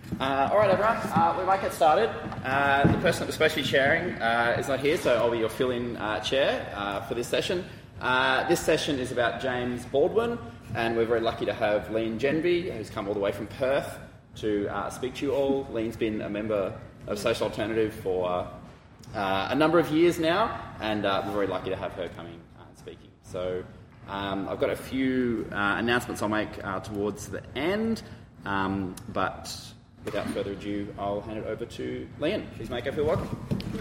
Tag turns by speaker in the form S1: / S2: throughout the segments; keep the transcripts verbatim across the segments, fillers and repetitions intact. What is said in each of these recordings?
S1: Uh, all right, everyone, uh, we might get started. Uh, the person that was supposed to be chairing uh, is not here, so I'll be your fill-in uh, chair uh, for this session. Uh, this session is about James Baldwin, and we're very lucky to have Lian Genby, who's come all the way from Perth to uh, speak to you all. Lian's been a member of Social Alternative for uh, uh, a number of years now, and uh, we're very lucky to have her coming uh, and speaking. So um, I've got a few uh, announcements I'll make uh, towards the end, um, but without further ado, I'll hand it over to Lian. Please make her feel welcome.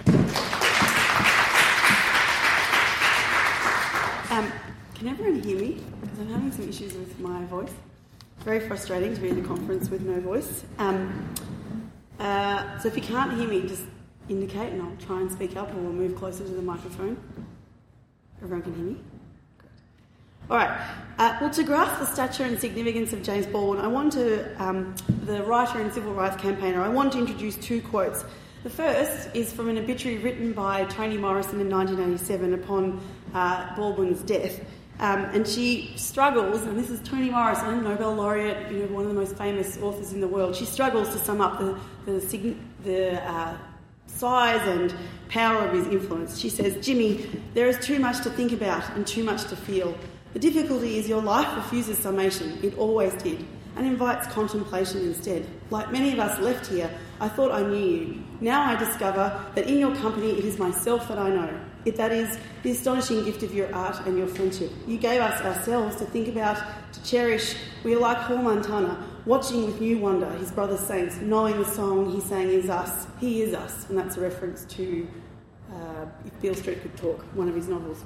S2: Um, can everyone hear me? Because I'm having some issues with my voice. It's very frustrating to be in a conference with no voice. Um, uh, so if you can't hear me, just indicate and I'll try and speak up, or we'll move closer to the microphone. Everyone can hear me? All right. Uh, well, to grasp the stature and significance of James Baldwin, I want to, um, the writer and civil rights campaigner, I want to introduce two quotes. The first is from an obituary written by Toni Morrison in nineteen eighty-seven upon uh, Baldwin's death. Um, and she struggles, and this is Toni Morrison, Nobel laureate, you know, one of the most famous authors in the world. She struggles to sum up the, the, the uh, size and power of his influence. She says, "Jimmy, there is too much to think about and too much to feel. The difficulty is your life refuses summation, it always did, and invites contemplation instead. Like many of us left here, I thought I knew you. Now I discover that in your company it is myself that I know. It, that is, the astonishing gift of your art and your friendship. You gave us ourselves to think about, to cherish. We are like Hall Montana, watching with new wonder his brother saints, knowing the song he sang is us. He is us." And that's a reference to uh, If Beale Street Could Talk, one of his novels.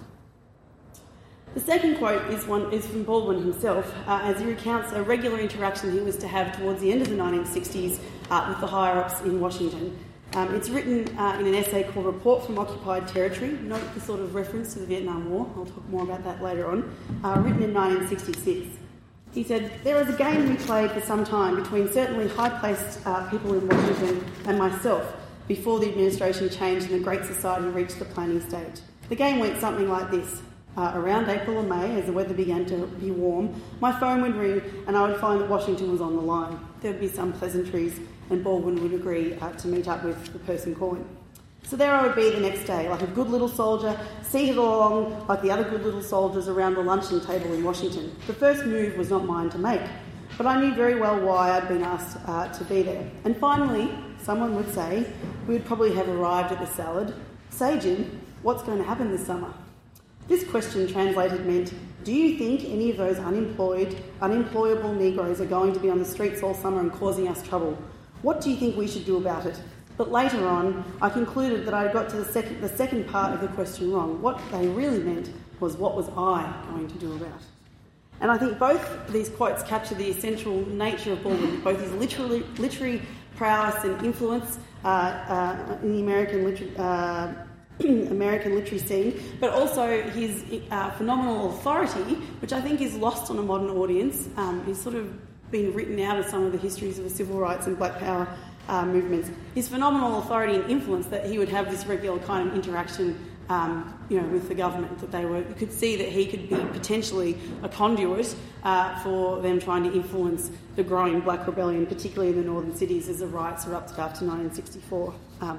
S2: The second quote is one is from Baldwin himself, uh, as he recounts a regular interaction he was to have towards the end of the nineteen sixties uh, with the higher-ups in Washington. Um, it's written uh, in an essay called Report from Occupied Territory, note the sort of reference to the Vietnam War, I'll talk more about that later on, uh, written in nineteen sixty-six. He said, "There was a game we played for some time between certainly high-placed uh, people in Washington and myself before the administration changed and the Great Society reached the planning stage. The game went something like this. Uh, around April or May, as the weather began to be warm, my phone would ring and I would find that Washington was on the line. There would be some pleasantries and Baldwin would agree uh, to meet up with the person calling. So there I would be the next day, like a good little soldier, seated along like the other good little soldiers around the luncheon table in Washington. The first move was not mine to make, but I knew very well why I'd been asked uh, to be there. And finally, someone would say, we would probably have arrived at the salad. Say, Jim, what's going to happen this summer?" This question translated meant, do you think any of those unemployed, unemployable Negroes are going to be on the streets all summer and causing us trouble? What do you think we should do about it? But later on, I concluded that I got to the second, the second part of the question wrong. What they really meant was, what was I going to do about it? And I think both these quotes capture the essential nature of Baldwin, both his literary, literary prowess and influence uh, uh, in the American literary uh, American literary scene, but also his uh, phenomenal authority, which I think is lost on a modern audience. Um, he's sort of been written out of some of the histories of the civil rights and black power uh, movements. His phenomenal authority and influence that he would have this regular kind of interaction, um, you know, with the government, that they were, you could see that he could be potentially a conduit uh, for them trying to influence the growing black rebellion, particularly in the northern cities as the riots erupted after nineteen sixty-four um,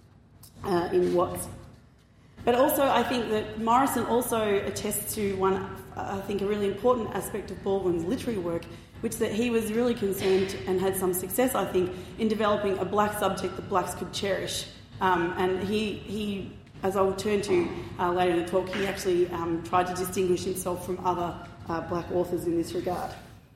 S2: uh, in Watts. But also, I think that Morrison also attests to one, I think, a really important aspect of Baldwin's literary work, which that he was really concerned and had some success, I think, in developing a black subject that blacks could cherish. Um, and he, he, as I will turn to uh, later in the talk, he actually um, tried to distinguish himself from other uh, black authors in this regard.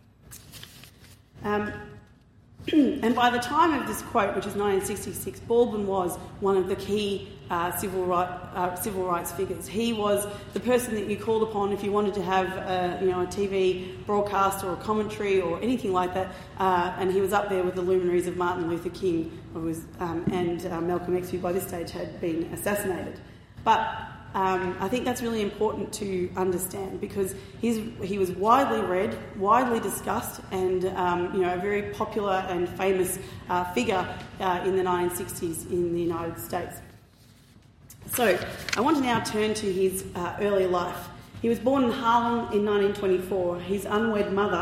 S2: Um, and by the time of this quote, which is nineteen sixty-six, Baldwin was one of the key uh, civil, right, uh, civil rights figures. He was the person that you called upon if you wanted to have a, you know, a T V broadcast or a commentary or anything like that, uh, and he was up there with the luminaries of Martin Luther King who was, um, and uh, Malcolm X, who by this stage had been assassinated. But Um, I think that's really important to understand, because he's, he was widely read, widely discussed, and um, you know, a very popular and famous uh, figure uh, in the nineteen sixties in the United States. So I want to now turn to his uh, early life. He was born in Harlem in nineteen twenty-four. His unwed mother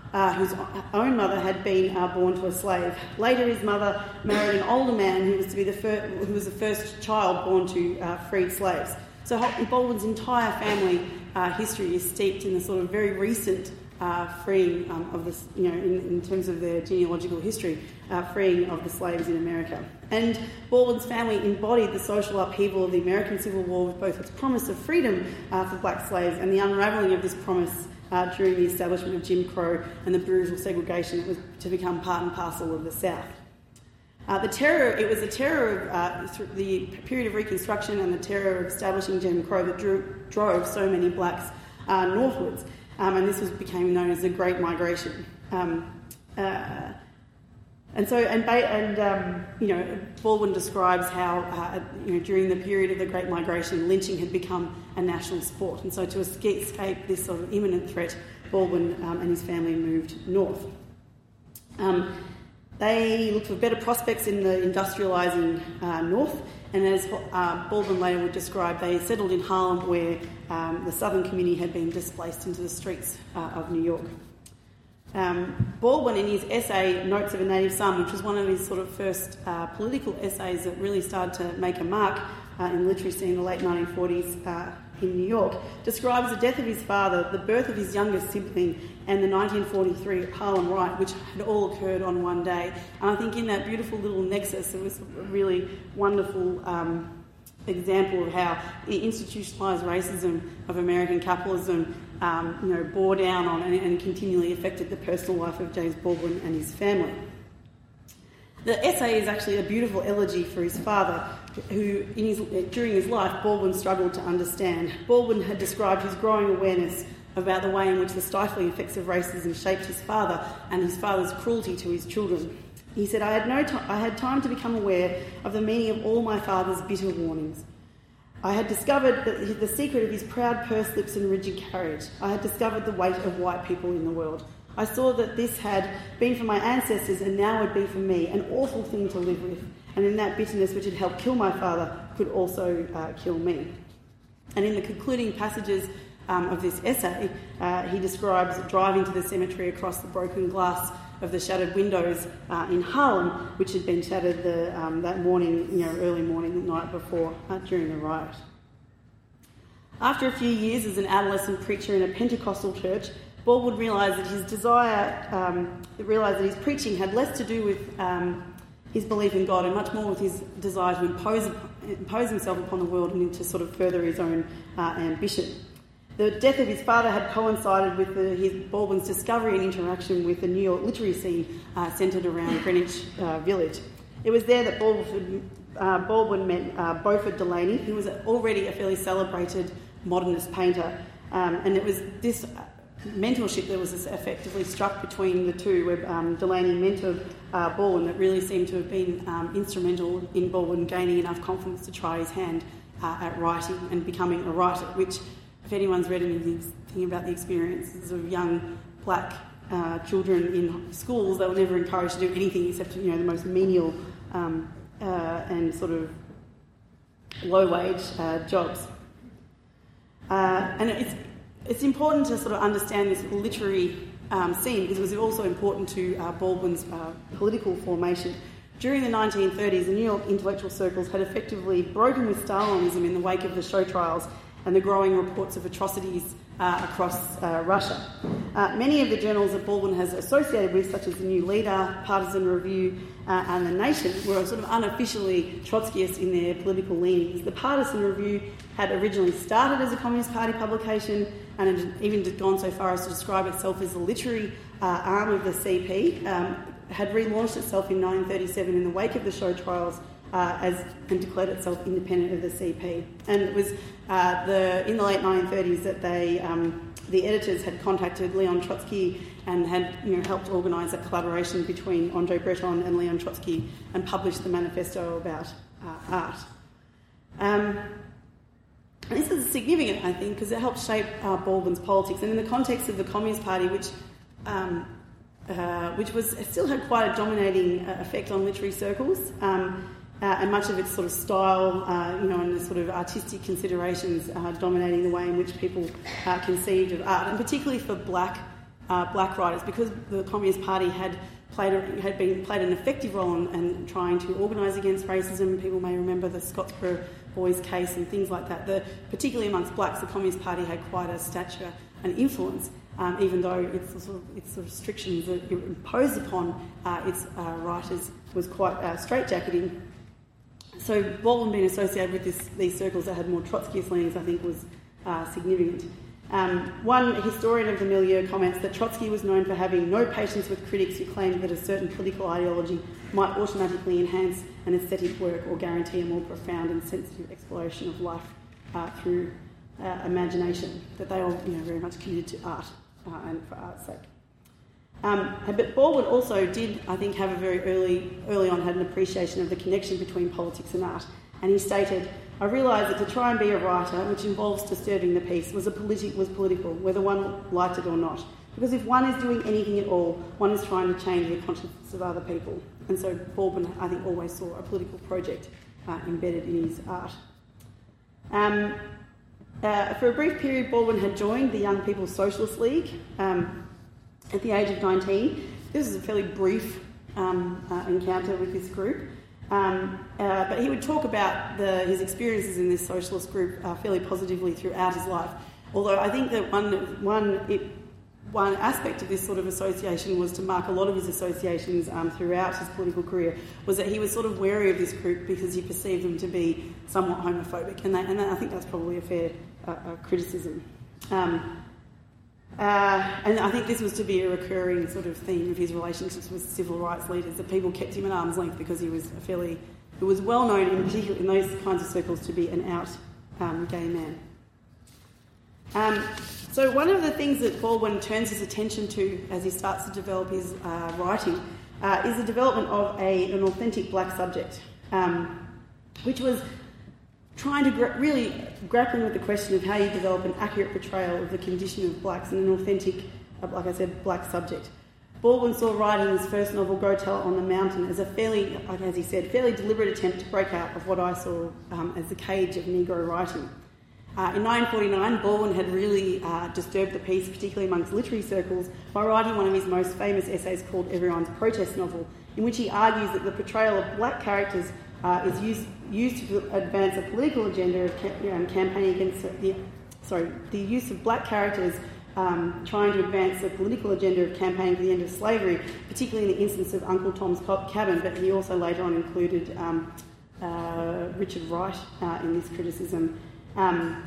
S2: uh, whose own mother had been uh, born to a slave. Later, his mother married an older man who was to be the fir- who was the first child born to uh, freed slaves. So Baldwin's entire family uh, history is steeped in the sort of very recent uh, freeing um, of this, you know, in, in terms of their genealogical history, uh, freeing of the slaves in America. And Baldwin's family embodied the social upheaval of the American Civil War with both its promise of freedom uh, for black slaves and the unravelling of this promise uh, during the establishment of Jim Crow and the brutal segregation that was to become part and parcel of the South. Uh, the terror, it was the terror of uh, th- the period of Reconstruction and the terror of establishing Jim Crow that drew, drove so many blacks uh, northwards, um, and this was became known as the Great Migration. Um, uh, and so, and, ba- and um, you know, Baldwin describes how uh, you know during the period of the Great Migration, lynching had become a national sport, and so to escape, escape this sort of imminent threat, Baldwin um, and his family moved north. Um, They looked for better prospects in the industrialising uh, north, and as uh, Baldwin later would describe, they settled in Harlem, where um, the southern community had been displaced into the streets uh, of New York. Um, Baldwin, in his essay Notes of a Native Son, which was one of his sort of first uh, political essays that really started to make a mark uh, in the literary scene in the late nineteen forties uh, in New York, describes the death of his father, the birth of his youngest sibling, and the nineteen forty-three Harlem Riot, which had all occurred on one day. And I think in that beautiful little nexus, it was a really wonderful um, example of how the institutionalised racism of American capitalism um, you know, bore down on and, and continually affected the personal life of James Baldwin and his family. The essay is actually a beautiful elegy for his father, who in his, during his life Baldwin struggled to understand. Baldwin had described his growing awareness about the way in which the stifling effects of racism shaped his father and his father's cruelty to his children. He said, I had, no t- I had time to become aware of the meaning of all my father's bitter warnings. I had discovered that the secret of his proud pursed lips and rigid carriage. I had discovered the weight of white people in the world. I saw that this had been for my ancestors and now would be for me, an awful thing to live with. And in that bitterness which had helped kill my father could also uh, kill me. And in the concluding passages um, of this essay, uh, he describes driving to the cemetery across the broken glass of the shattered windows uh, in Harlem, which had been shattered the, um, that morning, you know, early morning, the night before, uh, during the riot. After a few years as an adolescent preacher in a Pentecostal church, Baldwin realised that his desire, um, realised that his preaching had less to do with um, his belief in God and much more with his desire to impose, impose himself upon the world and to sort of further his own uh, ambition. The death of his father had coincided with the, his Baldwin's discovery and interaction with the New York literary scene uh, centred around Greenwich uh, Village. It was there that Baldwin, uh, Baldwin met uh, Beaufort Delaney, who was already a fairly celebrated modernist painter, um, and it was this mentorship that was effectively struck between the two, where um, Delaney mentored uh, Baldwin, that really seemed to have been um, instrumental in Baldwin gaining enough confidence to try his hand uh, at writing and becoming a writer, which, if anyone's read anything about the experiences of young black uh, children in schools, they were never encouraged to do anything except, you know, the most menial um, uh, and sort of low-wage uh, jobs. Uh, and it's it's important to sort of understand this literary um, scene because it was also important to uh, Baldwin's uh, political formation. During the nineteen thirties, the New York intellectual circles had effectively broken with Stalinism in the wake of the show trials and the growing reports of atrocities uh, across uh, Russia. Uh, many of the journals that Baldwin has associated with, such as the New Leader, Partisan Review, uh, and The Nation, were sort of unofficially Trotskyist in their political leanings. The Partisan Review had originally started as a Communist Party publication and had even gone so far as to describe itself as the literary uh, arm of the C P, um, had relaunched itself in nineteen thirty-seven in the wake of the show trials uh, as and declared itself independent of the C P. And it was uh, the in the late nineteen thirties that they um, the editors had contacted Leon Trotsky and had you know helped organise a collaboration between Andre Breton and Leon Trotsky and published the manifesto about uh, art. Um, and this is significant, I think, because it helped shape uh, Baldwin's politics, and in the context of the Communist Party, which um, uh, which was still had quite a dominating uh, effect on literary circles. Um, Uh, and much of its sort of style, uh, you know, and the sort of artistic considerations uh, dominating the way in which people uh, conceived of art, and particularly for black uh, black writers, because the Communist Party had played a, had been played an effective role in, in trying to organise against racism. People may remember the Scottsboro Boys case and things like that. The, particularly amongst blacks, the Communist Party had quite a stature and influence, um, even though its sort of, its restrictions that it imposed upon uh, its uh, writers was quite uh, straitjacketing. So Baldwin being associated with this, these circles that had more Trotskyist leanings, I think, was uh, significant. Um, one historian of the milieu comments that Trotsky was known for having no patience with critics who claimed that a certain political ideology might automatically enhance an aesthetic work or guarantee a more profound and sensitive exploration of life uh, through uh, imagination, that they were, you know, very much committed to art uh, and for art's sake. Um, but Baldwin also did, I think, have a very early, early on had an appreciation of the connection between politics and art, and he stated, "I realised that to try and be a writer, which involves disturbing the peace, was a politi- was political, whether one liked it or not. Because if one is doing anything at all, one is trying to change the consciousness of other people." And so Baldwin, I think, always saw a political project uh, embedded in his art. Um, uh, for a brief period, Baldwin had joined the Young People's Socialist League um, at the age of nineteen. This was a fairly brief um, uh, encounter with this group. Um, uh, but he would talk about the, his experiences in this socialist group uh, fairly positively throughout his life. Although I think that one one it, one aspect of this sort of association was to mark a lot of his associations um, throughout his political career, was that he was sort of wary of this group because he perceived them to be somewhat homophobic, and, that, and that, I think that's probably a fair uh, uh, criticism. Um, Uh, and I think this was to be a recurring sort of theme of his relationships with civil rights leaders, that people kept him at arm's length because he was a fairly, it was well known in particular in those kinds of circles to be an out um, gay man. Um, so one of the things that Baldwin turns his attention to as he starts to develop his uh, writing uh, is the development of a, an authentic black subject, um, which was trying to gra- really grappling with the question of how you develop an accurate portrayal of the condition of blacks and an authentic, uh, like I said, black subject. Baldwin saw writing his first novel, Go Tell It on the Mountain, as a fairly, as he said, fairly deliberate attempt to break out of what I saw um, as the cage of Negro writing. Uh, in nineteen forty-nine, Baldwin had really uh, disturbed the peace, particularly amongst literary circles, by writing one of his most famous essays called Everyone's Protest Novel, in which he argues that the portrayal of black characters uh, is used, used to advance a political agenda of ca- um, campaigning against the, sorry, the use of black characters um, trying to advance a political agenda of campaigning for the end of slavery, particularly in the instance of Uncle Tom's Cabin, but he also later on included um, uh, Richard Wright uh, in this criticism. Um,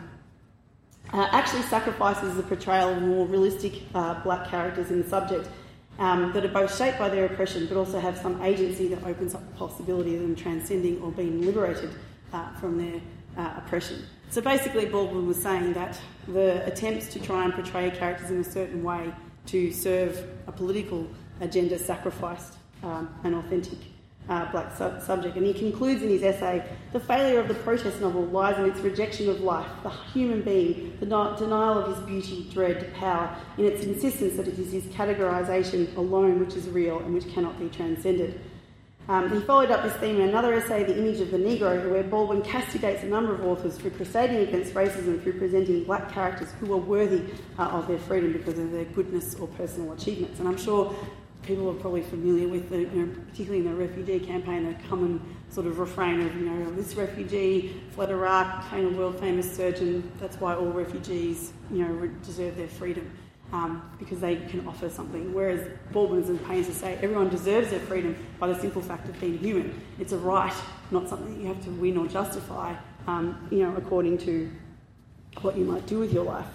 S2: uh, actually sacrifices the portrayal of more realistic uh, black characters in the subject um, that are both shaped by their oppression but also have some agency that opens up the possibility of them transcending or being liberated uh, from their uh, oppression. So basically Baldwin was saying that the attempts to try and portray characters in a certain way to serve a political agenda sacrificed um, an authentic Uh, black sub- subject. And he concludes in his essay, the failure of the protest novel lies in its rejection of life, the human being, the no- denial of his beauty, dread, power, in its insistence that it is his categorisation alone which is real and which cannot be transcended. Um, he followed up this theme in another essay, The Image of the Negro, where Baldwin castigates a number of authors for crusading against racism through presenting black characters who are worthy uh, of their freedom because of their goodness or personal achievements. And I'm sure people are probably familiar with, the, you know, particularly in the refugee campaign, a common sort of refrain of, you know, this refugee fled Iraq, became a world-famous surgeon, that's why all refugees, you know, deserve their freedom, um, because they can offer something. Whereas Baldwin is in pains to say everyone deserves their freedom by the simple fact of being human. It's a right, not something that you have to win or justify, um, you know, according to what you might do with your life.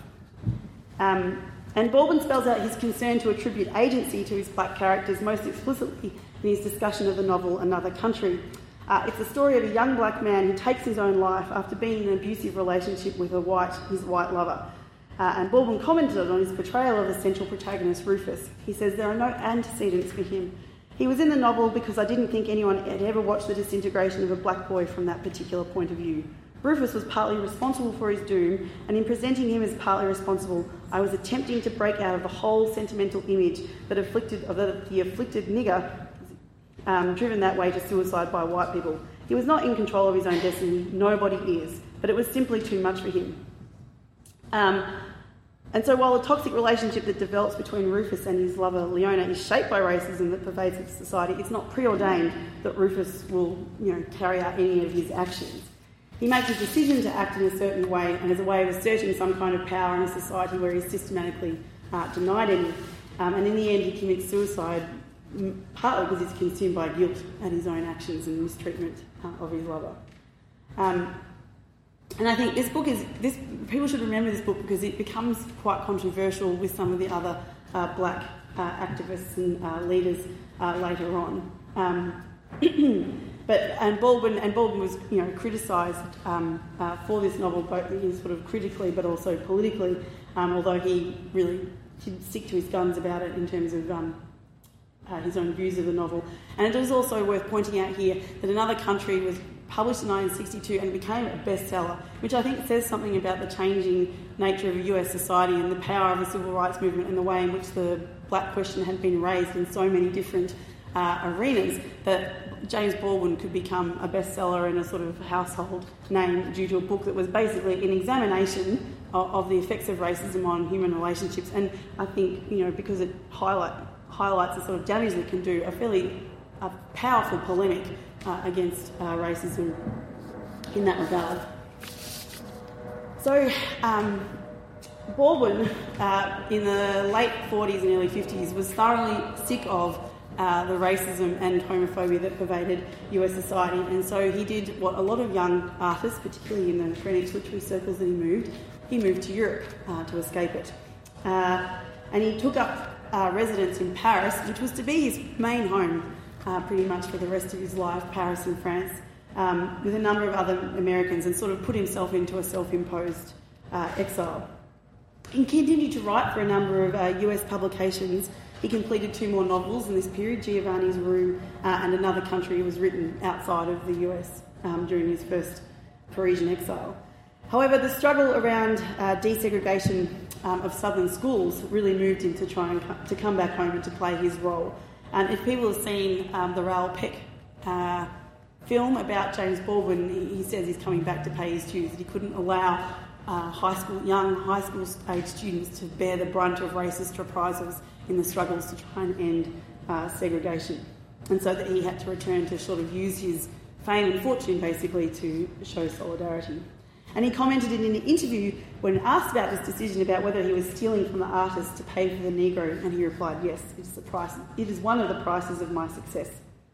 S2: Um, And Baldwin spells out his concern to attribute agency to his black characters most explicitly in his discussion of the novel Another Country. Uh, it's the story of a young black man who takes his own life after being in an abusive relationship with a white, his white lover. Uh, and Baldwin commented on his portrayal of the central protagonist, Rufus. He says, there are no antecedents for him. He was in the novel because I didn't think anyone had ever watched the disintegration of a black boy from that particular point of view. Rufus was partly responsible for his doom, and in presenting him as partly responsible, I was attempting to break out of the whole sentimental image that afflicted of the, the afflicted nigger, um, driven that way to suicide by white people. He was not in control of his own destiny, nobody is, but it was simply too much for him. Um, And so while the toxic relationship that develops between Rufus and his lover Leona is shaped by racism that pervades its society, it's not preordained that Rufus will, you know, carry out any of his actions. He makes a decision to act in a certain way and as a way of asserting some kind of power in a society where he's systematically uh, denied any. Um, and in the end, he commits suicide, partly because he's consumed by guilt at his own actions and mistreatment uh, of his lover. Um, and I think this book is, this people should remember this book because it becomes quite controversial with some of the other uh, black uh, activists and uh, leaders uh, later on. Um, but and Baldwin and Baldwin was, you know, criticised um, uh, for this novel, both sort of critically but also politically. Um, although he really did stick to his guns about it in terms of um, uh, his own views of the novel. And it is also worth pointing out here that Another Country was published in nineteen sixty-two and became a bestseller, which I think says something about the changing nature of U S society and the power of the civil rights movement and the way in which the black question had been raised in so many different uh, arenas, that James Baldwin could become a bestseller and a sort of household name due to a book that was basically an examination of, of the effects of racism on human relationships. And I think, you know, because it highlight, highlights the sort of damage that it can do, a fairly a powerful polemic uh, against uh, racism in that regard. So, um, Baldwin, uh, in the late forties and early fifties, was thoroughly sick of uh, the racism and homophobia that pervaded U S society, and so he did what a lot of young artists, particularly in the Greenwich literary circles that he moved, he moved to Europe uh, to escape it. Uh, and he took up uh, residence in Paris, which was to be his main home uh, pretty much for the rest of his life, Paris and France, um, with a number of other Americans, and sort of put himself into a self-imposed uh, exile. He continued to write for a number of uh, U S publications. He completed two more novels in this period, Giovanni's Room uh, and Another Country was written outside of the U S um, during his first Parisian exile. However, the struggle around uh, desegregation um, of southern schools really moved him to try and co- to come back home and to play his role. And if people have seen um, the Raoul Peck uh, film about James Baldwin, he, he says he's coming back to pay his dues, that he couldn't allow Uh, high school, young high school age students to bear the brunt of racist reprisals in the struggles to try and end uh, segregation, and so that he had to return to sort of use his fame and fortune basically to show solidarity. And he commented in an interview when asked about this decision about whether he was stealing from the artist to pay for the Negro, and he replied, "Yes, it is the price. It is one of the prices of my success."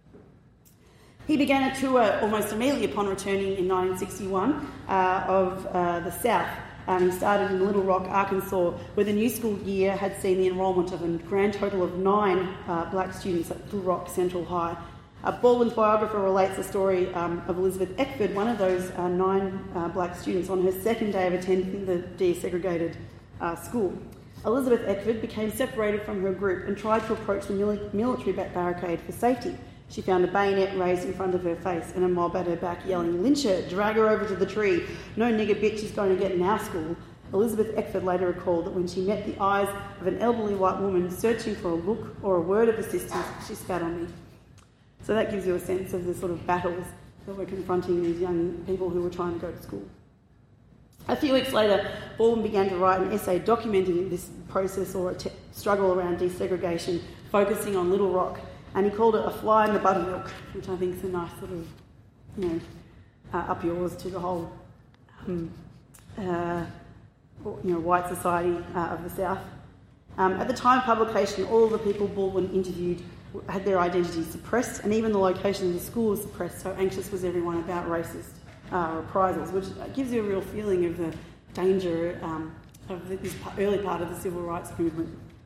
S2: He began a tour almost immediately upon returning in nineteen sixty-one uh, of uh, the South. Um, he started in Little Rock, Arkansas, where the new school year had seen the enrolment of a grand total of nine uh, black students at Little Rock Central High. Uh, Baldwin's biographer relates the story um, of Elizabeth Eckford, one of those uh, nine uh, black students, on her second day of attending the desegregated uh, school. Elizabeth Eckford became separated from her group and tried to approach the mili- military barricade for safety. She found a bayonet raised in front of her face and a mob at her back yelling, "Lynch her, drag her over to the tree. No nigger bitch is going to get in our school." Elizabeth Eckford later recalled that when she met the eyes of an elderly white woman searching for a look or a word of assistance, she spat on me. So that gives you a sense of the sort of battles that were confronting these young people who were trying to go to school. A few weeks later, Baldwin began to write an essay documenting this process or a te- struggle around desegregation, focusing on Little Rock. And he called it A Fly in the Buttermilk, which I think is a nice sort of, you know, uh, up yours to the whole, um, uh, you know, white society uh, of the South. Um, at the time of publication, all of the people Baldwin interviewed had their identities suppressed, and even the location of the school was suppressed, so anxious was everyone about racist uh, reprisals, which gives you a real feeling of the danger um, of this early part of the civil rights movement.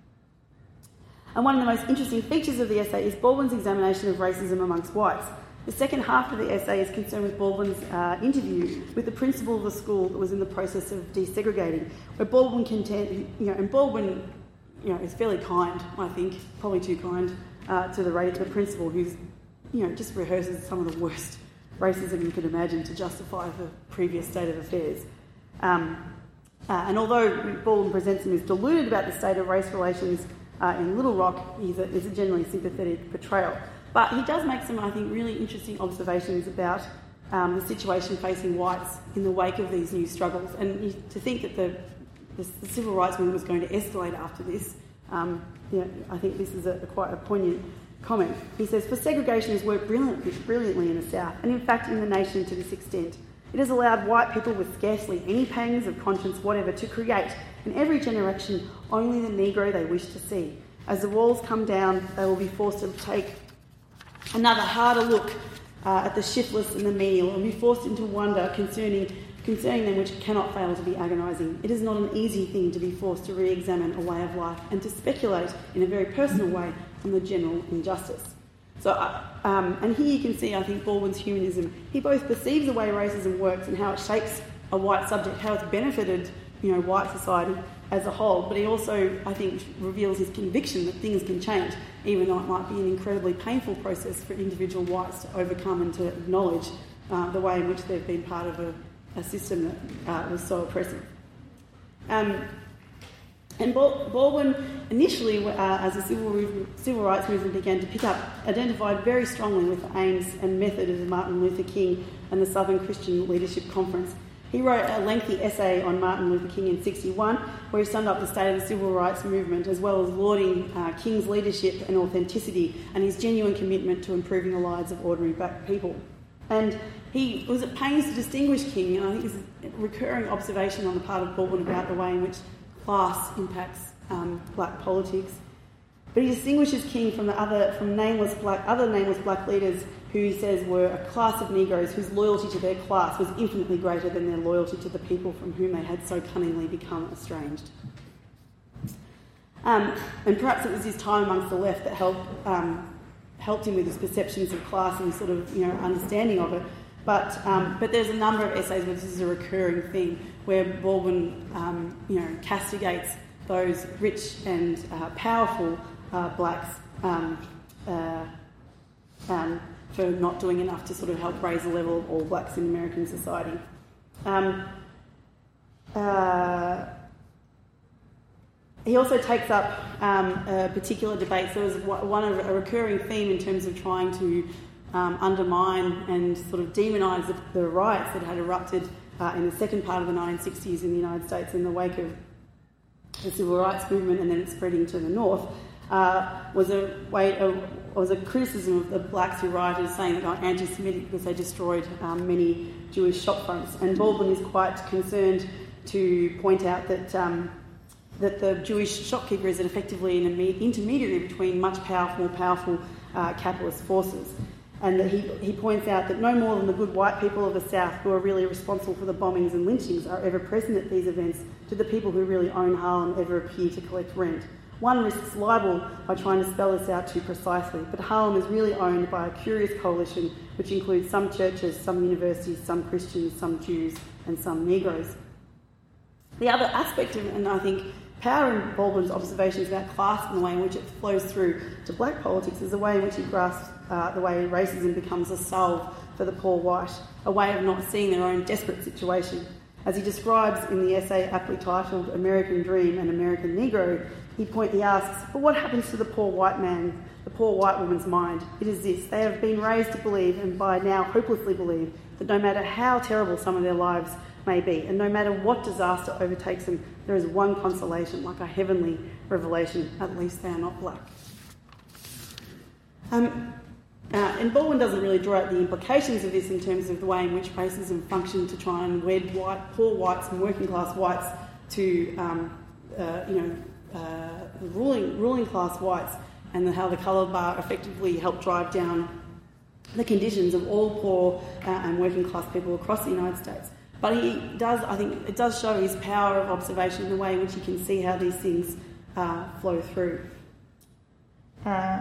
S2: And one of the most interesting features of the essay is Baldwin's examination of racism amongst whites. The second half of the essay is concerned with Baldwin's uh, interview with the principal of the school that was in the process of desegregating, where Baldwin contend, you know, and Baldwin, you know, is fairly kind, I think, probably too kind uh, to the the principal, who's, you know, just rehearses some of the worst racism you could imagine to justify the previous state of affairs. Um, uh, and although Baldwin presents him as deluded about the state of race relations Uh, in Little Rock, he's a, is a generally sympathetic portrayal. But he does make some, I think, really interesting observations about um, the situation facing whites in the wake of these new struggles. And he, to think that the the, the civil rights movement was going to escalate after this. Um, you know, I think this is a, a quite a poignant comment. He says, for segregation has worked brilliantly, brilliantly in the South, and in fact in the nation to this extent. It has allowed white people with scarcely any pangs of conscience whatever to create, in every generation, only the Negro they wish to see. As the walls come down, they will be forced to take another harder look uh, at the shiftless and the menial, and be forced into wonder concerning concerning them which cannot fail to be agonising. It is not an easy thing to be forced to re-examine a way of life and to speculate in a very personal way on the general injustice. So, uh, um, and here you can see, I think, Baldwin's humanism. He both perceives the way racism works and how it shapes a white subject, how it's benefited, you know, white society as a whole, but he also, I think, reveals his conviction that things can change, even though it might be an incredibly painful process for individual whites to overcome and to acknowledge uh, the way in which they've been part of a, a system that uh, was so oppressive. Um, and Baldwin, initially, uh, as the civil, civil rights movement began to pick up, identified very strongly with the aims and method of Martin Luther King and the Southern Christian Leadership Conference. He wrote a lengthy essay on Martin Luther King in sixty-one, where he summed up the state of the civil rights movement, as well as lauding uh, King's leadership and authenticity and his genuine commitment to improving the lives of ordinary black people. And he was at pains to distinguish King, and I think this is a recurring observation on the part of Baldwin about the way in which class impacts um, black politics. But he distinguishes King from the other from nameless black other nameless black leaders who he says were a class of Negroes whose loyalty to their class was infinitely greater than their loyalty to the people from whom they had so cunningly become estranged. Um, and perhaps it was his time amongst the left that helped um, helped him with his perceptions of class and sort of, you know, understanding of it. But um, but there's a number of essays where this is a recurring thing, where Baldwin, um, you know, castigates those rich and uh, powerful uh, blacks um, uh, um, for not doing enough to sort of help raise the level of all blacks in American society. Um, uh, he also takes up um, a particular debate. So there was one a recurring theme in terms of trying to um, undermine and sort of demonise the, the riots that had erupted uh, in the second part of the nineteen sixties in the United States in the wake of the civil rights movement, and then it spreading to the north. Uh, was a way of, was a criticism of the blacks who rioted, saying that they were anti-Semitic because they destroyed um, many Jewish shop fronts. And Baldwin is quite concerned to point out that um, that the Jewish shopkeeper is effectively an intermediary between much powerful, more powerful uh, capitalist forces. And that he, he points out that no more than the good white people of the South, who are really responsible for the bombings and lynchings, are ever present at these events, do the people who really own Harlem ever appear to collect rent. One risks libel by trying to spell this out too precisely, but Harlem is really owned by a curious coalition which includes some churches, some universities, some Christians, some Jews, and some Negroes. The other aspect of, and I think power in Baldwin's observations about class and the way in which it flows through to black politics, is the way in which he grasps uh, the way racism becomes a salve for the poor white, a way of not seeing their own desperate situation. As he describes in the essay aptly titled American Dream and American Negro, he, point, he asks, but what happens to the poor white man, the poor white woman's mind? It is this: they have been raised to believe, and by now hopelessly believe, that no matter how terrible some of their lives may be, and no matter what disaster overtakes them, there is one consolation, like a heavenly revelation: at least they are not black. Um, uh, and Baldwin doesn't really draw out the implications of this in terms of the way in which racism functioned to try and wed white, poor whites and working class whites to, um, uh, you know, uh, ruling ruling class whites, and the, how the colour bar effectively helped drive down the conditions of all poor uh, and working class people across the United States. But he does, I think, it does show his power of observation in the way in which you can see how these things uh, flow through. Uh,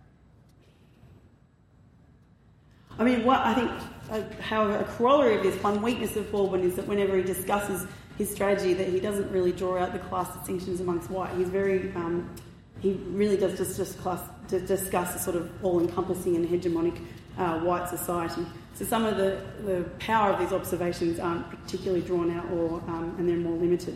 S2: I mean, what I think, uh, however, a corollary of this, one weakness of Baldwin is that whenever he discusses his strategy, that he doesn't really draw out the class distinctions amongst white. He's very, um, he really does just, just class, to discuss a sort of all-encompassing and hegemonic uh, white society. So some of the, the power of these observations aren't particularly drawn out, or um, and they're more limited.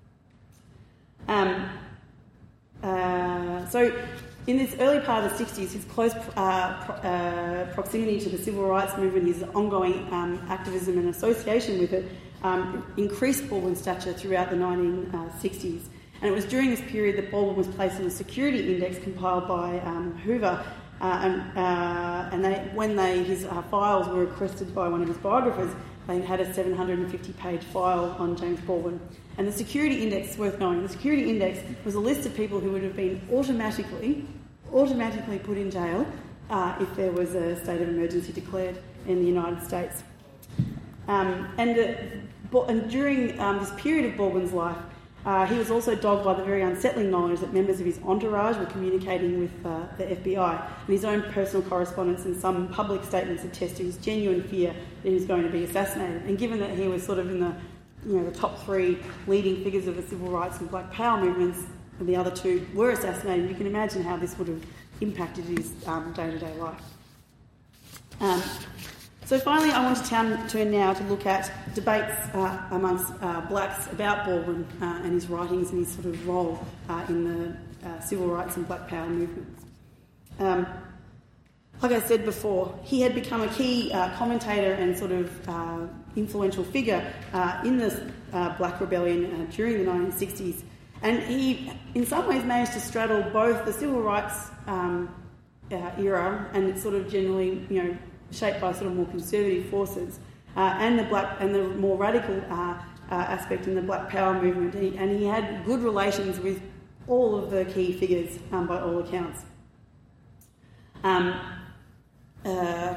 S2: Um, uh, so in this early part of the sixties, his close uh, pro- uh, proximity to the civil rights movement, his ongoing um, activism and association with it, um, increased Baldwin's stature throughout the nineteen sixties. And it was during this period that Baldwin was placed on a security index compiled by um, Hoover. Uh, and uh, and they, when they, his uh, files were requested by one of his biographers, they had a seven hundred fifty page file on James Baldwin. And the security index is worth knowing. The security index was a list of people who would have been automatically, automatically put in jail uh, if there was a state of emergency declared in the United States. Um, and, uh, and during um, this period of Baldwin's life, Uh, he was also dogged by the very unsettling knowledge that members of his entourage were communicating with uh, the F B I, and his own personal correspondence and some public statements attest to his genuine fear that he was going to be assassinated. And given that he was sort of in the, you know, the top three leading figures of the civil rights and Black Power movements, and the other two were assassinated, you can imagine how this would have impacted his um, day-to-day life. Um, So finally, I want to turn, turn now to look at debates uh, amongst uh, blacks about Baldwin uh, and his writings and his sort of role uh, in the uh, civil rights and Black Power movements. Um, like I said before, he had become a key uh, commentator and sort of uh, influential figure uh, in the uh, Black Rebellion uh, during the nineteen sixties, and he, in some ways, managed to straddle both the civil rights um, uh, era and sort of generally, you know, shaped by sort of more conservative forces, uh, and the black and the more radical uh, uh, aspect in the Black Power movement. And he, and he had good relations with all of the key figures, um, by all accounts. Um, uh,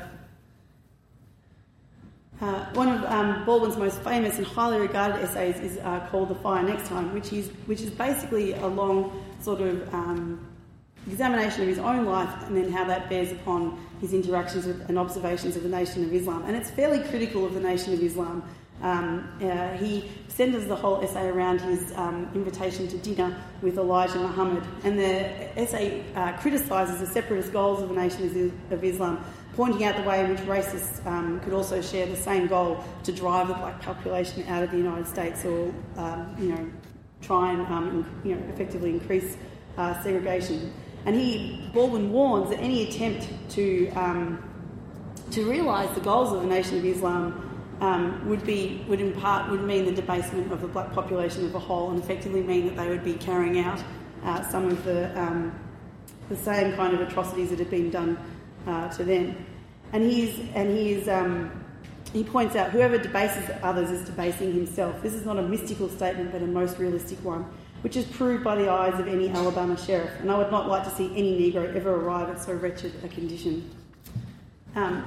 S2: uh, one of um, Baldwin's most famous and highly regarded essays is uh, called "The Fire Next Time," which is which is basically a long sort of um, examination of his own life and then how that bears upon his interactions with and observations of the Nation of Islam. And it's fairly critical of the Nation of Islam. Um, uh, he centres the whole essay around his um, invitation to dinner with Elijah Muhammad. And the essay uh, criticises the separatist goals of the Nation of Islam, pointing out the way in which racists um, could also share the same goal to drive the black population out of the United States, or um, you know, try and um, you know, effectively increase uh, segregation. And he, Baldwin warns that any attempt to um, to realise the goals of the Nation of Islam um, would be would in part would mean the debasement of the black population as a whole, and effectively mean that they would be carrying out uh, some of the um, the same kind of atrocities that had been done uh, to them. And he's and he's um, he points out whoever debases others is debasing himself. This is not a mystical statement, but a most realistic one, which is proved by the eyes of any Alabama sheriff, and I would not like to see any Negro ever arrive at so wretched a condition. Um,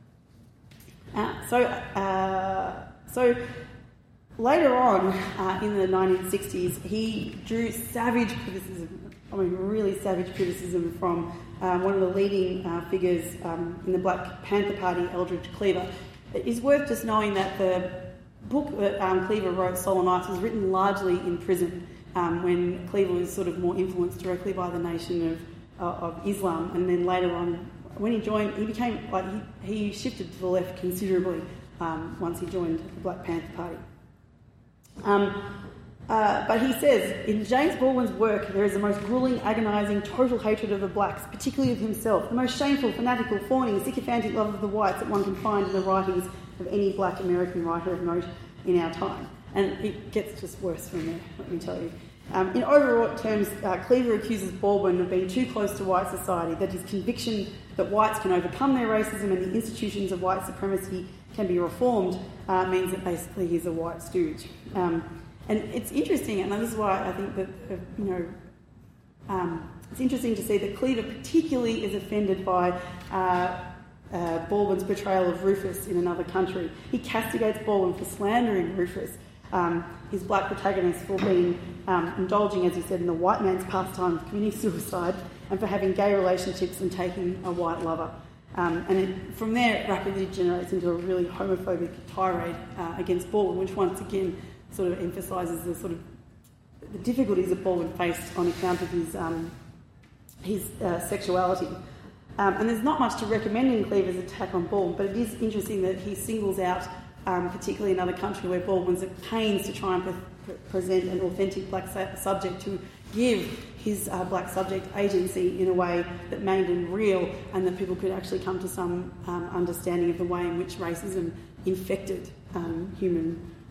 S2: uh, so, uh, so later on uh, in the nineteen sixties, he drew savage criticism, I mean really savage criticism from um, one of the leading uh, figures um, in the Black Panther Party, Eldridge Cleaver. It is worth just knowing that the book that um, Cleaver wrote, Stolen Knives, was written largely in prison. Um, when Cleaver was sort of more influenced directly by the Nation of, uh, of Islam, and then later on, when he joined, he became like he, he shifted to the left considerably um, once he joined the Black Panther Party. Um, uh, but he says, in James Baldwin's work, there is the most gruelling, agonising, total hatred of the blacks, particularly of himself, the most shameful, fanatical, fawning, sycophantic love of the whites that one can find in the writings of any black American writer of note in our time. And it gets just worse from there, let me tell you. Um, in overwrought terms, uh, Cleaver accuses Baldwin of being too close to white society, that his conviction that whites can overcome their racism and the institutions of white supremacy can be reformed uh, means that basically he's a white stooge. Um, and it's interesting, and this is why I think that, uh, you know, um, it's interesting to see that Cleaver particularly is offended by uh, uh, Baldwin's portrayal of Rufus in Another Country. He castigates Baldwin for slandering Rufus, Um, his black protagonist, for being um, indulging, as he said, in the white man's pastime of committing suicide, and for having gay relationships and taking a white lover. Um, and it, from there, it rapidly degenerates into a really homophobic tirade uh, against Baldwin, which once again sort of emphasises the sort of the difficulties that Baldwin faced on account of his um, his uh, sexuality. Um, and there's not much to recommend in Cleaver's attack on Baldwin, but it is interesting that he singles out Um, particularly in Another Country, where Baldwin's at pains to try and pre- present an authentic black su- subject, to give his uh, black subject agency in a way that made him real, and that people could actually come to some um, understanding of the way in which racism infected um, human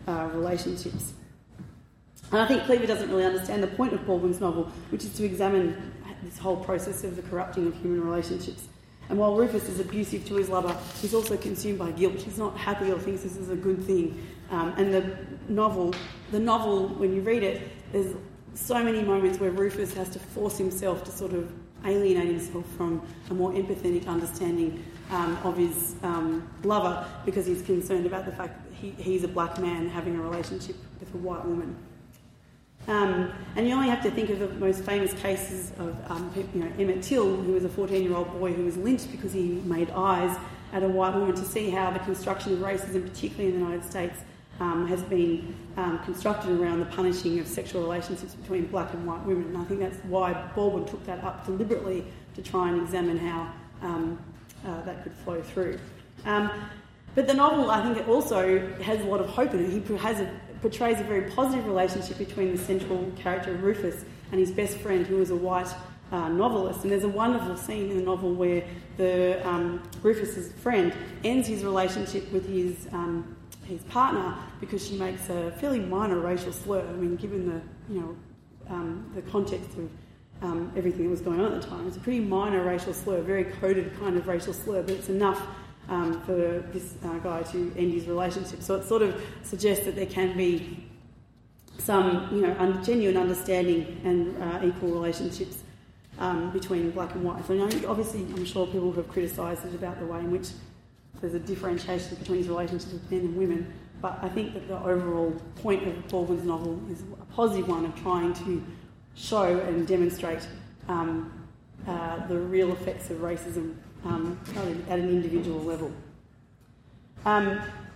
S2: uh, relationships. And I think Cleaver doesn't really understand the point of Baldwin's novel, which is to examine this whole process of the corrupting of human relationships. And while Rufus is abusive to his lover, he's also consumed by guilt. He's not happy or thinks this is a good thing. Um, and the novel, the novel, when you read it, there's so many moments where Rufus has to force himself to sort of alienate himself from a more empathetic understanding um, of his um, lover, because he's concerned about the fact that he, he's a black man having a relationship with a white woman. Um, and you only have to think of the most famous cases of um, you know, Emmett Till, who was a fourteen-year-old boy who was lynched because he made eyes at a white woman, to see how the construction of racism, particularly in the United States, um, has been um, constructed around the punishing of sexual relationships between black and white women. And I think that's why Baldwin took that up deliberately, to try and examine how um, uh, that could flow through. Um, but the novel, I think, it also has a lot of hope in it. He has a, portrays a very positive relationship between the central character of Rufus and his best friend, who is a white uh, novelist. And there's a wonderful scene in the novel where the um, Rufus's friend ends his relationship with his um, his partner because she makes a fairly minor racial slur. I mean, given the you know um, the context of um, everything that was going on at the time, it's a pretty minor racial slur, very coded kind of racial slur, but it's enough Um, for this uh, guy to end his relationship. So it sort of suggests that there can be some, you know, un- genuine understanding and uh, equal relationships um, between black and white. So, you know, obviously, I'm sure people have criticised it about the way in which there's a differentiation between his relationships with men and women. But I think that the overall point of Baldwin's novel is a positive one, of trying to show and demonstrate um, uh, the real effects of racism Um, at an individual level. Um,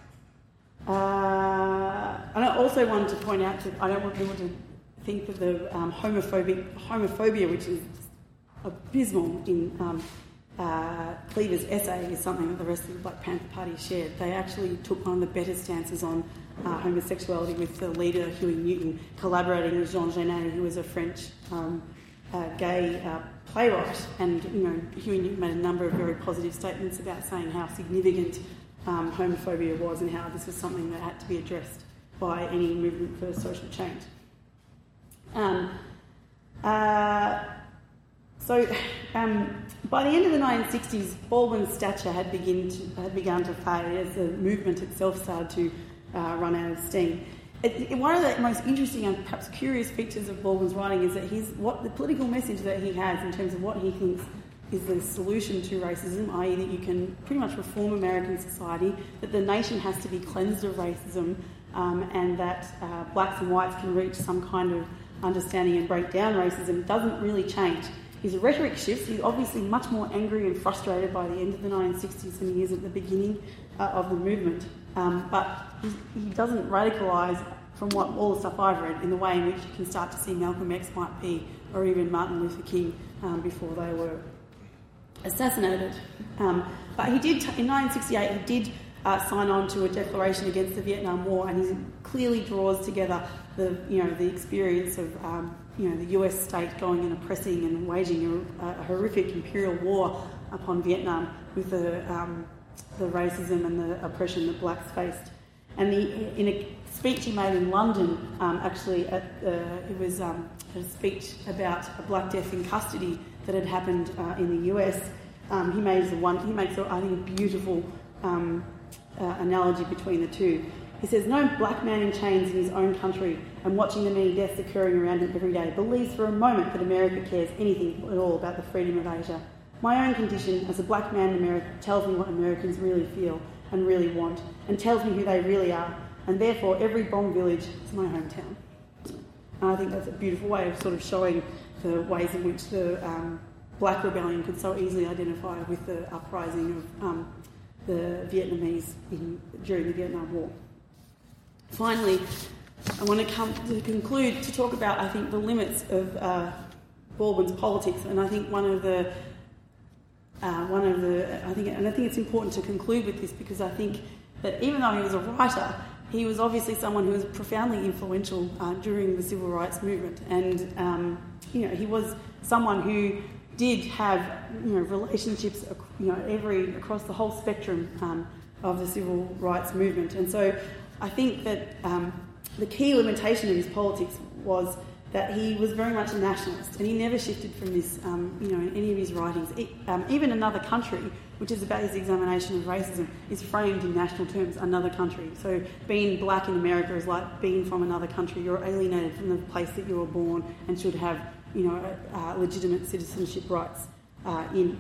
S2: uh, and I also wanted to point out that I don't want people to think that the um, homophobic homophobia, which is abysmal in um, uh, Cleaver's essay, is something that the rest of the Black Panther Party shared. They actually took one of the better stances on uh, homosexuality, with the leader, Huey Newton, collaborating with Jean Genet, who was a French um, uh, gay uh, playwright, and you know, Huey Newton made a number of very positive statements about saying how significant um, homophobia was, and how this was something that had to be addressed by any movement for social change. Um, uh, so, um, by the end of the nineteen sixties, Baldwin's stature had, begin to, had begun to fade as the movement itself started to uh, run out of steam. It, it, one of the most interesting and perhaps curious features of Baldwin's writing is that he's, what the political message that he has in terms of what he thinks is the solution to racism, that is that you can pretty much reform American society, that the nation has to be cleansed of racism, um, and that uh, blacks and whites can reach some kind of understanding and break down racism, doesn't really change. His rhetoric shifts. He's obviously much more angry and frustrated by the end of the nineteen sixties than he is at the beginning uh, of the movement. Um, but he, he doesn't radicalise from what all the stuff I've read in the way in which you can start to see Malcolm X might be, or even Martin Luther King um, before they were assassinated. Um, but he did, in nineteen sixty-eight, he did uh, sign on to a declaration against the Vietnam War, and he clearly draws together the, you know, the experience of um, you know, the U S state going and oppressing and waging a, a horrific imperial war upon Vietnam with the um, the racism and the oppression that blacks faced. And the, in a speech he made in London, um, actually, at, uh, it was um, a speech about a Black death in custody that had happened uh, in the U S. Um, he makes a one. He makes, I think, a beautiful um, uh, analogy between the two. He says, "No black man in chains in his own country and watching the many deaths occurring around him every day believes for a moment that America cares anything at all about the freedom of Asia. My own condition as a black man in America tells me what Americans really feel and really want, and tells me who they really are, and therefore every bomb village is my hometown." And I think that's a beautiful way of sort of showing the ways in which the um, Black rebellion could so easily identify with the uprising of um, the Vietnamese in, during the Vietnam War. Finally, I want to come to conclude to talk about, I think, the limits of uh, Baldwin's politics, and I think one of the Uh, one of the, I think, and I think it's important to conclude with this, because I think that even though he was a writer, he was obviously someone who was profoundly influential uh, during the civil rights movement, and um, you know, he was someone who did have, you know, relationships, you know, every across the whole spectrum um, of the civil rights movement. And so I think that um, the key limitation of his politics was that he was very much a nationalist, and he never shifted from this, um, you know, in any of his writings. It, um, even Another Country, which is about his examination of racism, is framed in national terms, another country. So being black in America is like being from another country. You're alienated from the place that you were born and should have, you know, uh, legitimate citizenship rights uh, in.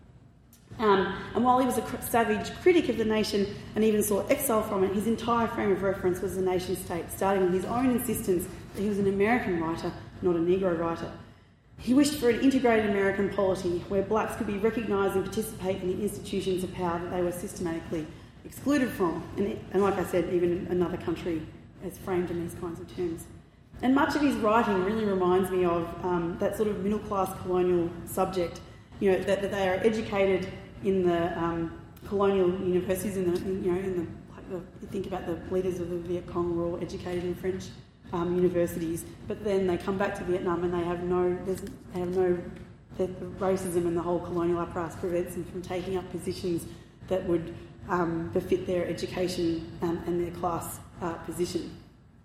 S2: Um, and while he was a cr- savage critic of the nation and even sought exile from it, his entire frame of reference was the nation state, starting with his own insistence that he was an American writer, not a Negro writer. He wished for an integrated American polity where blacks could be recognised and participate in the institutions of power that they were systematically excluded from. And, it, and like I said, even Another Country is framed in these kinds of terms. And much of his writing really reminds me of um, that sort of middle-class colonial subject, you know, that, that they are educated in the um, colonial universities, in the, in, you know, in the, like the, you think about the leaders of the Viet Cong were all educated in French um, universities, but then they come back to Vietnam and they have no, they have no, the, the racism and the whole colonial apparatus prevents them from taking up positions that would um, befit their education um, and their class uh, position.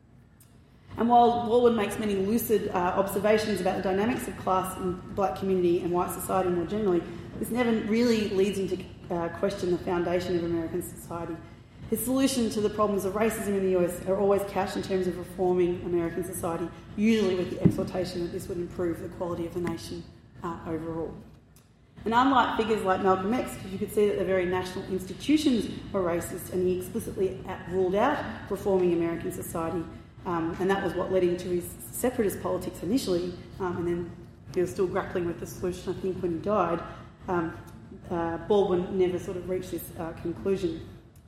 S2: And while Baldwin makes many lucid uh, observations about the dynamics of class in the black community and white society more generally, this never really leads him to uh, question the foundation of American society. His solution to the problems of racism in the U S are always couched in terms of reforming American society, usually with the exhortation that this would improve the quality of the nation uh, overall. And unlike figures like Malcolm X, you could see that the very national institutions were racist, and he explicitly ruled out reforming American society. Um, and that was what led him to his separatist politics initially, um, and then he was still grappling with the solution, I think, when he died. Um, uh, Baldwin never sort of reached this uh, conclusion.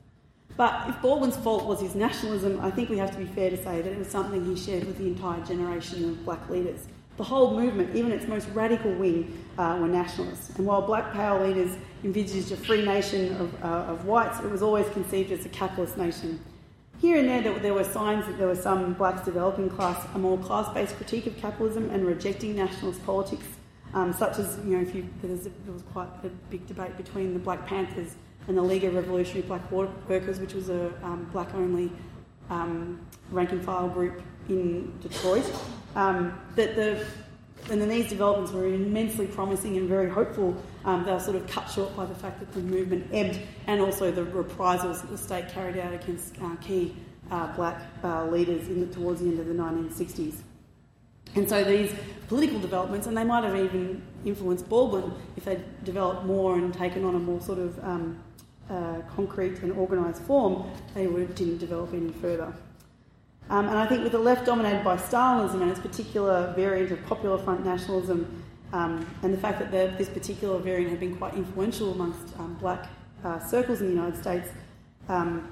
S2: But if Baldwin's fault was his nationalism, I think we have to be fair to say that it was something he shared with the entire generation of black leaders. The whole movement, even its most radical wing, uh, were nationalists. And while black power leaders envisaged a free nation of, uh, of whites, it was always conceived as a capitalist nation. Here and there, there were signs that there were some blacks developing class, a more class-based critique of capitalism and rejecting nationalist politics, um, such as, you know, if you, there, was a, there was quite a big debate between the Black Panthers and the League of Revolutionary Black Workers, which was a um, black-only um, rank-and-file group in Detroit. Um, that the and then these developments were immensely promising and very hopeful. Um, they were sort of cut short by the fact that the movement ebbed, and also the reprisals that the state carried out against uh, key uh, black uh, leaders in the, towards the end of the nineteen sixties. And so these political developments, and they might have even influenced Baldwin if they'd developed more and taken on a more sort of um, uh, concrete and organised form, they would, didn't develop any further. Um, and I think with the left dominated by Stalinism and its particular variant of Popular Front nationalism, um, and the fact that the, this particular variant had been quite influential amongst um, black uh, circles in the United States, um,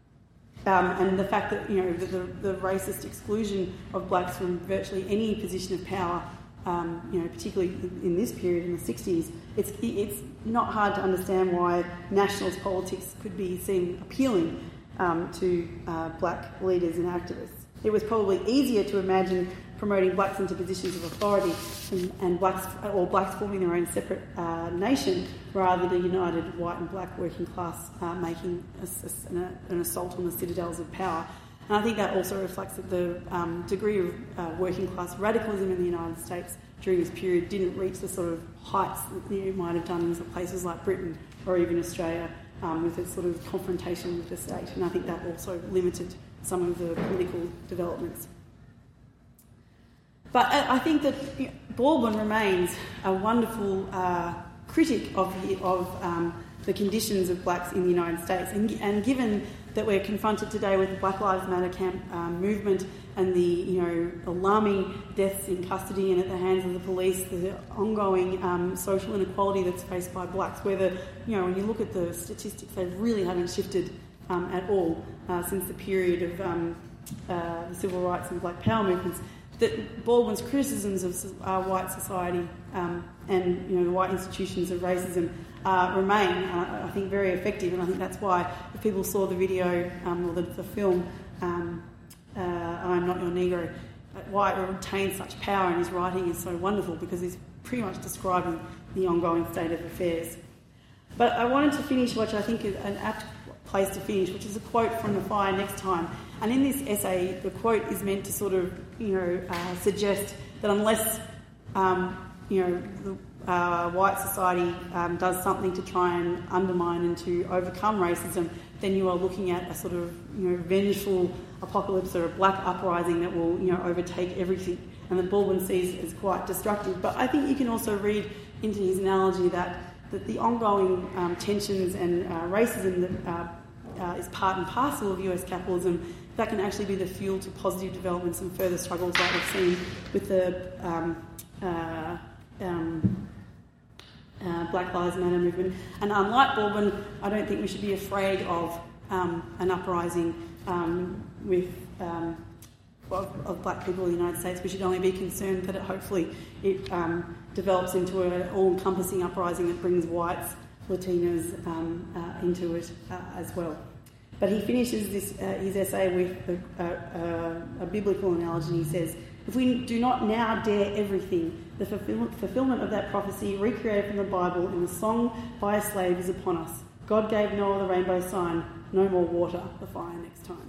S2: um, and the fact that, you know, the, the, the racist exclusion of blacks from virtually any position of power, um, you know, particularly in this period in the sixties, it's it's not hard to understand why nationalist politics could be seen appealing Um, to uh, black leaders and activists. It was probably easier to imagine promoting blacks into positions of authority and, and blacks or blacks forming their own separate uh, nation rather than a united white and black working class uh, making a, a, an, an assault on the citadels of power. And I think that also reflects that the um, degree of uh, working class radicalism in the United States during this period didn't reach the sort of heights that you might have done in places like Britain or even Australia, Um, with its sort of confrontation with the state, and I think that also limited some of the political developments. But I think that Baldwin remains a wonderful uh, critic of the, of um, the conditions of blacks in the United States, and, and given that we're confronted today with the Black Lives Matter camp um, movement and the, you know, alarming deaths in custody and at the hands of the police, the ongoing um, social inequality that's faced by blacks, whether, you know, when you look at the statistics, they really haven't shifted um, at all uh, since the period of um, uh, the civil rights and black power movements, that Baldwin's criticisms of uh, white society um, and, you know, the white institutions of racism uh, remain, uh, I think, very effective, and I think that's why if people saw the video um, or the, the film, um, Uh, I'm Not Your Negro, why it retains such power in his writing is so wonderful, because he's pretty much describing the ongoing state of affairs. But I wanted to finish what I think is an apt place to finish, which is a quote from The Fire Next Time. And in this essay, the quote is meant to sort of, you know, uh, suggest that unless, um, you know, the uh, white society um, does something to try and undermine and to overcome racism, then you are looking at a sort of, you know, vengeful apocalypse or a black uprising that will, you know, overtake everything. And that Baldwin sees as quite destructive. But I think you can also read into his analogy that, that the ongoing um, tensions and uh, racism that uh, uh, is part and parcel of U S capitalism, that can actually be the fuel to positive developments and further struggles like we've seen with the um, uh, um, uh, Black Lives Matter movement. And unlike Baldwin, I don't think we should be afraid of um, an uprising um, with... Um, Of, of black people in the United States. We should only be concerned that it hopefully it um, develops into an all-encompassing uprising that brings whites, Latinos um, uh, into it uh, as well. But he finishes this uh, his essay with a, a, a biblical analogy. He says, "If we do not now dare everything, the fulfill- fulfillment of that prophecy recreated from the Bible in the song by a slave is upon us. God gave Noah the rainbow sign, no more water, the fire next time."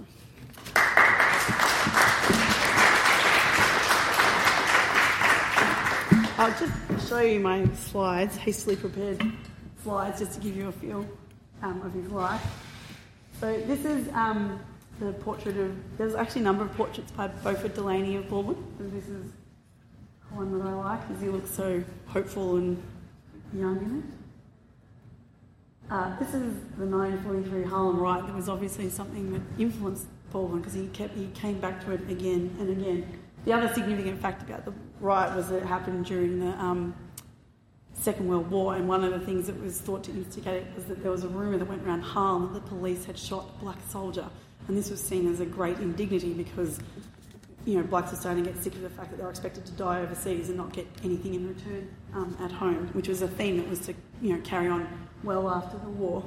S2: I'll just show you my slides, hastily prepared slides, just to give you a feel um, of his life. So this is um, the portrait of... There's actually a number of portraits by Beaufort Delaney of Baldwin, and this is one that I like, because he looks so hopeful and young in it. Uh, this is the nineteen forty-three Harlem Riot. That was obviously something that influenced Baldwin, because he kept he came back to it again and again. The other significant fact about the riot was that it happened during the um, Second World War, and one of the things that was thought to instigate it was that there was a rumour that went around Harlem that the police had shot a black soldier, and this was seen as a great indignity because, you know, blacks were starting to get sick of the fact that they were expected to die overseas and not get anything in return um, at home, which was a theme that was to, you know, carry on well after the war.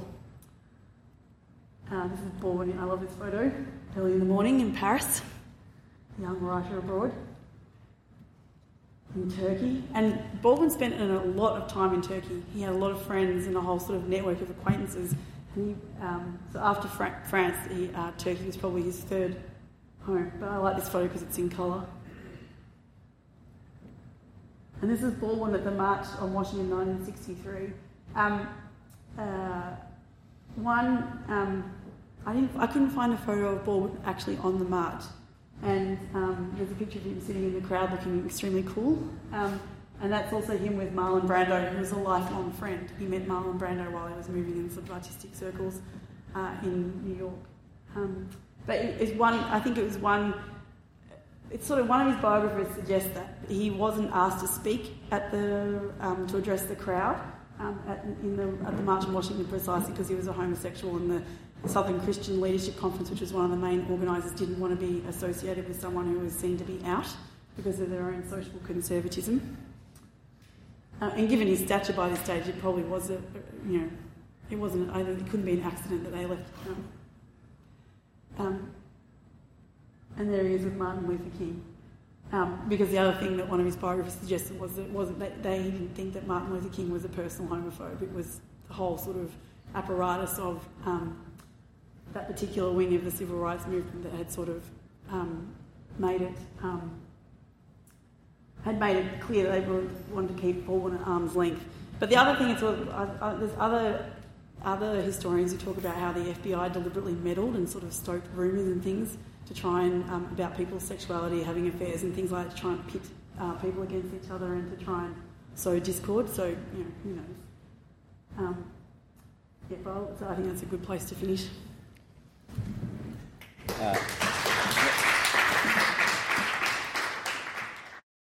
S2: Uh, this is Baldwin. I love this photo. Early in the morning in Paris. Young writer abroad. In Turkey. And Baldwin spent a lot of time in Turkey. He had a lot of friends and a whole sort of network of acquaintances. And he, um, so after Fra- France, he, uh, Turkey was probably his third home. But I like this photo because it's in colour. And this is Baldwin at the March on Washington, nineteen sixty-three. Um, uh, one, um, I didn't, I couldn't find a photo of Baldwin actually on the march. And um, there's a picture of him sitting in the crowd looking extremely cool. Um, and that's also him with Marlon Brando, who was a lifelong friend. He met Marlon Brando while he was moving in sort of artistic circles uh, in New York. Um, but it, it's one, I think it was one, it's sort of one of his biographers suggests that he wasn't asked to speak at the, um, to address the crowd um, at, in the, at the March on Washington precisely because he was a homosexual, and the Southern Christian Leadership Conference, which was one of the main organisers, didn't want to be associated with someone who was seen to be out because of their own social conservatism. Uh, and given his stature by this stage, it probably was a, you know, it wasn't, either, it couldn't be an accident that they left. Um, um, and there he is with Martin Luther King. Um, because the other thing that one of his biographers suggested was that it wasn't that they didn't think that Martin Luther King was a personal homophobe. It was the whole sort of apparatus of um, that particular wing of the civil rights movement that had sort of um, made it um, had made it clear that they were, wanted to keep Baldwin at arm's length. But the other thing is, well, uh, uh, there's other other historians who talk about how the F B I deliberately meddled and sort of stoked rumours and things to try and um, about people's sexuality, having affairs and things like that, to try and pit uh, people against each other and to try and sow discord. So, you know, who knows? Um, yeah, but so I think that's a good place to finish.
S1: Uh,